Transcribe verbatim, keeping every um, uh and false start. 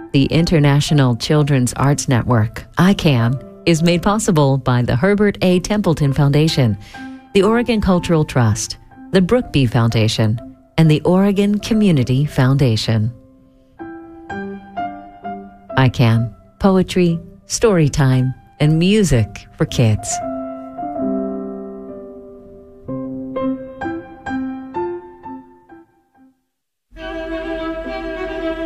The International Children's Arts Network, I CAN, is made possible by the Herbert A. Templeton Foundation, the Oregon Cultural Trust, the Brookby Foundation, and the Oregon Community Foundation. I CAN, poetry, story time, and music for kids.